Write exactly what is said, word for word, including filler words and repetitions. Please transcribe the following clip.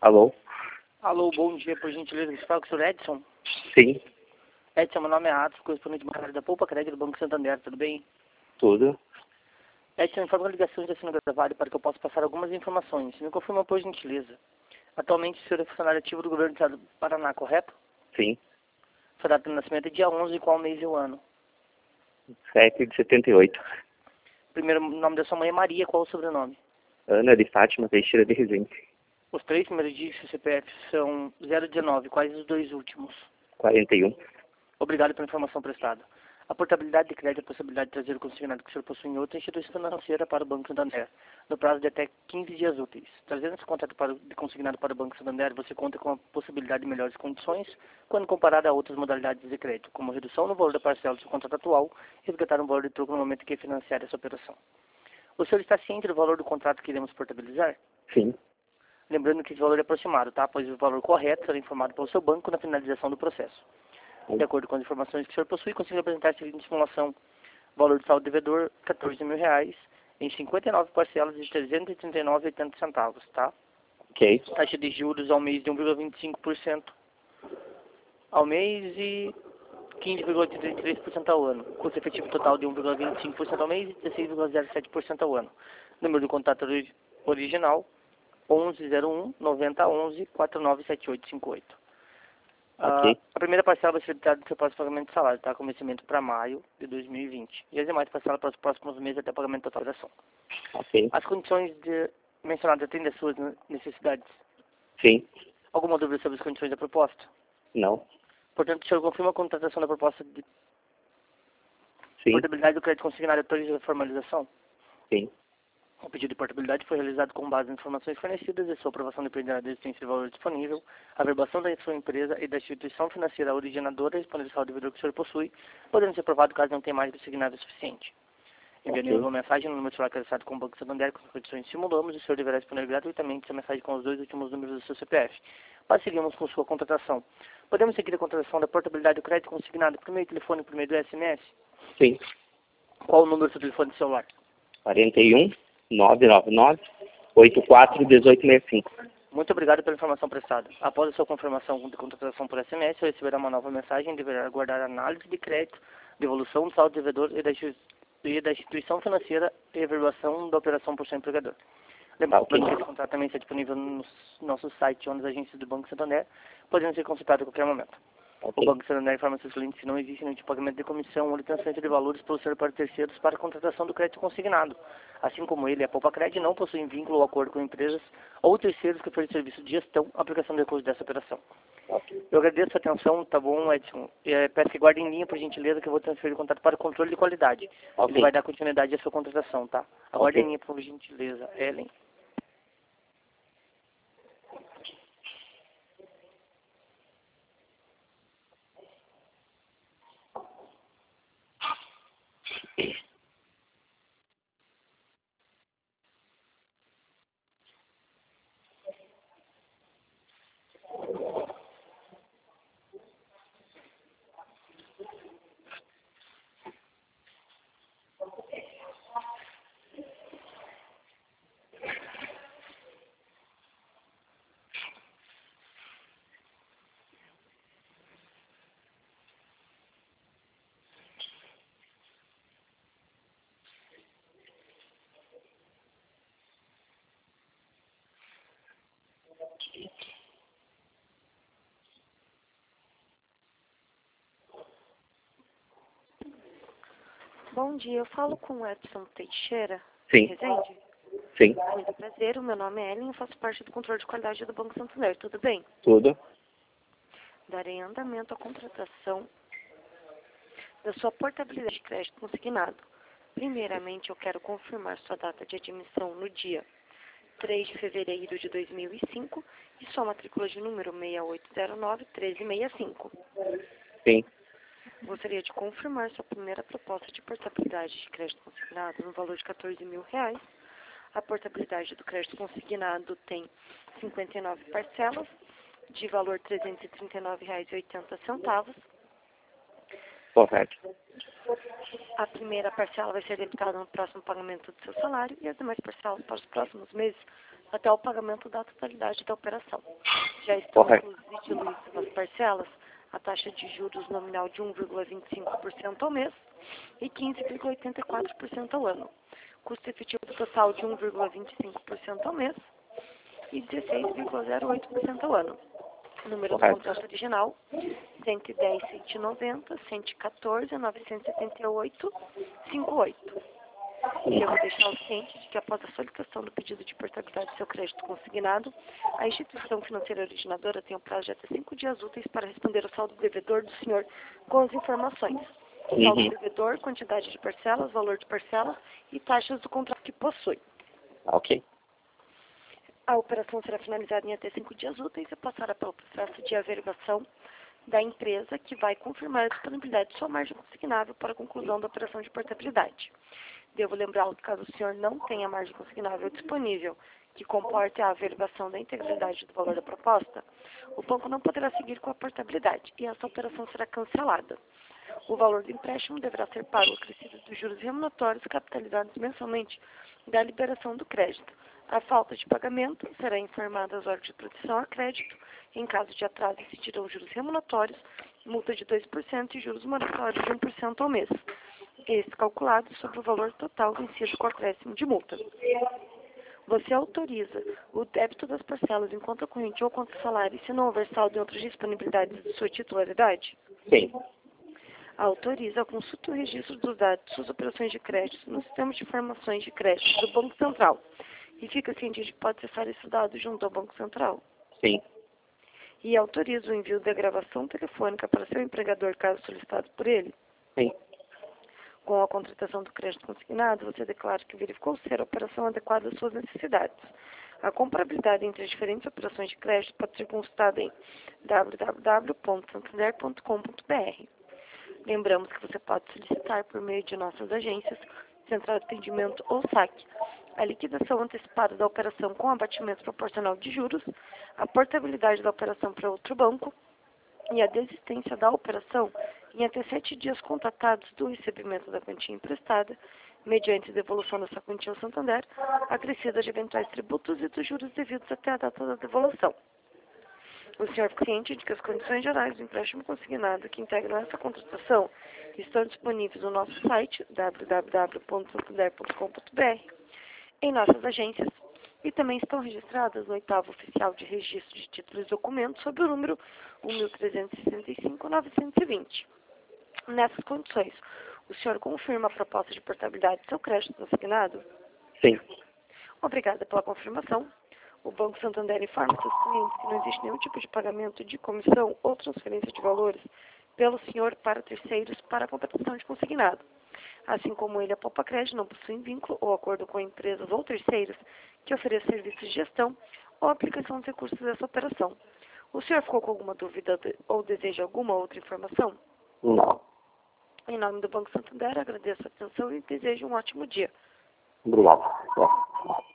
Alô? Alô, bom dia, por gentileza, você fala com o senhor Edson? Sim, Edson, meu nome é Atos, correspondente bancário da Poupa Crédito do Banco Santander, tudo bem? tudo. Edson, informa a ligação de sendo gravada para que eu possa passar algumas informações. Me confirma, por gentileza. Atualmente, o senhor é funcionário ativo do governo do estado do Paraná, correto? Sim, Sua data de nascimento é dia onze, qual mês e o ano? sete de setenta e oito. Primeiro nome da sua mãe é Maria, qual o sobrenome? Ana de Fátima Teixeira de Resende. Os três primeiros dígitos do C P F são zero dezenove, quais os dois últimos? quarenta e um. Obrigado pela informação prestada. A portabilidade de crédito é a possibilidade de trazer o consignado que o senhor possui em outra instituição financeira para o Banco Santander, no prazo de até quinze dias úteis. Trazendo esse contrato para, de consignado para o Banco Santander, você conta com a possibilidade de melhores condições quando comparado a outras modalidades de crédito, como redução no valor da parcela do seu contrato atual e resgatar um valor de troco no momento que financiar essa operação. O senhor está ciente do valor do contrato que iremos portabilizar? Sim, Lembrando que esse valor é aproximado, tá? Pois o valor correto será informado pelo seu banco na finalização do processo. De acordo com as informações que o senhor possui, consigo apresentar a seguinte simulação. Valor de saldo devedor, quatorze mil reais, em cinquenta e nove parcelas de trezentos e trinta e nove reais e oitenta centavos, tá? ok. Taxa de juros ao mês de um vírgula vinte e cinco por cento ao mês e quinze vírgula oitenta e três por cento ao ano. Custo efetivo total de um vírgula vinte e cinco por cento ao mês e dezesseis vírgula zero sete por cento ao ano. Número do contato ori- original, onze zero um, noventa, onze, quarenta e nove, setenta e oito cinquenta e oito. Ah, Ok. a primeira parcela vai ser debitada do seu próximo pagamento de salário, tá? Com vencimento para maio de dois mil e vinte. E as demais parcelas para os próximos meses até o pagamento total da ação. Ok. As condições de, mencionadas atendem às suas necessidades. Sim, Alguma dúvida sobre as condições da proposta? não. Portanto, o senhor confirma a contratação da proposta de Sim, portabilidade do crédito consignado e autoriza a formalização? sim. O pedido de portabilidade foi realizado com base nas informações fornecidas e sua aprovação dependerá da existência de valor disponível, a verbação da sua empresa e da instituição financeira originadora respondendo ao devedor que o senhor possui, podendo ser aprovado caso não tenha mais do consignado suficiente. Enviaremos Ok. uma mensagem no número de celular cadastrado com o Banco Santander com as condições que simulamos e o senhor deverá responder gratuitamente essa mensagem com os dois últimos números do seu C P F. Seguimos com sua contratação. Podemos seguir a contratação da portabilidade do crédito consignado por meio do telefone e por meio do S M S? Sim. Qual o número do seu telefone celular? quarenta e um, nove nove nove, oitenta e quatro, dezoito sessenta e cinco. Muito obrigado pela informação prestada. Após a sua confirmação de contratação por S M S, você receberá uma nova mensagem e deverá aguardar a análise de crédito, devolução do saldo devedor e da, insti- e da instituição financeira e averbação da operação por seu empregador. Tá, ok. Lembrando que esse contrato também está disponível no nosso site ou nas agências do Banco Santander, podendo ser consultado a qualquer momento. O Ok. Banco Santander informa seus clientes que não existe nenhum tipo de pagamento de comissão ou de transferência de valores pelo ser para terceiros para a contratação do crédito consignado. Assim como ele, a Poupa Crédito não possuem vínculo ou acordo com empresas ou terceiros que oferecem serviço de gestão, aplicação de recursos dessa operação. Ok. Eu agradeço a atenção, tá bom, Edson? É, peço que guardem em linha, por gentileza, que eu vou transferir o contato para o controle de qualidade. Ok. Ele vai dar continuidade à sua contratação, tá? Aguardem em Ok. linha, por gentileza. Ellen. Bom dia, eu falo com o Edson Teixeira, Sim, Resende. sim. Muito prazer, o meu nome é Ellen, eu faço parte do controle de qualidade do Banco Santander, tudo bem? Tudo. Darei andamento à contratação da sua portabilidade de crédito consignado. Primeiramente, eu quero confirmar sua data de admissão no dia três de fevereiro de dois mil e cinco e sua matrícula de número seis oito zero nove, um três seis cinco. Sim. Gostaria de confirmar sua primeira proposta de portabilidade de crédito consignado no valor de quatorze mil reais. A portabilidade do crédito consignado tem cinquenta e nove parcelas, de valor trezentos e trinta e nove reais e oitenta centavos. Correto. A primeira parcela vai ser debitada no próximo pagamento do seu salário e as demais parcelas para os próximos meses até o pagamento da totalidade da operação. Já estão Correto. inclusive diluídas nas parcelas a taxa de juros nominal de um vírgula vinte e cinco por cento ao mês e quinze vírgula oitenta e quatro por cento ao ano. Custo efetivo total de um vírgula vinte e cinco por cento ao mês e dezesseis vírgula zero oito por cento ao ano. Número Correto. do contrato original, cento e dez, cento e noventa, cento e quatorze, novecentos e setenta e oito, cinquenta e oito. Devo deixar o ciente de que após a solicitação do pedido de portabilidade do seu crédito consignado, a instituição financeira originadora tem um prazo de até cinco dias úteis para responder ao saldo devedor do senhor com as informações. Saldo Uhum. devedor, quantidade de parcelas, valor de parcelas e taxas do contrato que possui. Ok. A operação será finalizada em até cinco dias úteis e passará pelo processo de averiguação da empresa, que vai confirmar a disponibilidade de sua margem consignável para a conclusão da operação de portabilidade. Devo lembrá-lo que caso o senhor não tenha margem consignável disponível que comporte a averiguação da integralidade do valor da proposta, o banco não poderá seguir com a portabilidade e essa operação será cancelada. O valor do empréstimo deverá ser pago acrescido dos juros remuneratórios capitalizados mensalmente da liberação do crédito. A falta de pagamento será informada às órgãos de proteção a crédito. Em caso de atraso, incidirão juros remuneratórios, multa de dois por cento e juros moratórios de um por cento ao mês. Esse calculado sobre o valor total vencido com acréscimo de multa. Você autoriza o débito das parcelas em conta corrente ou conta salário se não houver saldo em outras disponibilidades de sua titularidade? Sim. Autoriza a consulta e o registro dos dados de suas operações de crédito no sistema de informações de crédito do Banco Central e fica ciente de que pode acessar esses dados junto ao Banco Central. Sim. E autoriza o envio da gravação telefônica para seu empregador caso solicitado por ele. Sim. Com a contratação do crédito consignado, você declara que verificou ser a operação adequada às suas necessidades. A comparabilidade entre as diferentes operações de crédito pode ser consultada em w w w ponto santander ponto com ponto b r. Lembramos que você pode solicitar por meio de nossas agências, Central de Atendimento ou S A C, a liquidação antecipada da operação com abatimento proporcional de juros, a portabilidade da operação para outro banco e a desistência da operação em até sete dias contatados do recebimento da quantia emprestada, mediante devolução dessa quantia ao Santander, acrescida de eventuais tributos e dos juros devidos até a data da devolução. O senhor fica ciente de que as condições gerais do empréstimo consignado que integram essa contratação estão disponíveis no nosso site, w w w ponto santander ponto com ponto b r, em nossas agências, e também estão registradas no oitavo oficial de registro de títulos e documentos sob o número um mil trezentos e sessenta e cinco, novecentos e vinte. Nessas condições, o senhor confirma a proposta de portabilidade do seu crédito consignado? Sim. Obrigada pela confirmação. O Banco Santander informa seus clientes que não existe nenhum tipo de pagamento de comissão ou transferência de valores pelo senhor para terceiros para a contratação de consignado. Assim como ele, a Poupa Crédito não possui vínculo ou acordo com empresas ou terceiros que ofereçam serviços de gestão ou aplicação de recursos dessa operação. O senhor ficou com alguma dúvida ou deseja alguma outra informação? Não. Em nome do Banco Santander, agradeço a atenção e desejo um ótimo dia. Obrigado. É.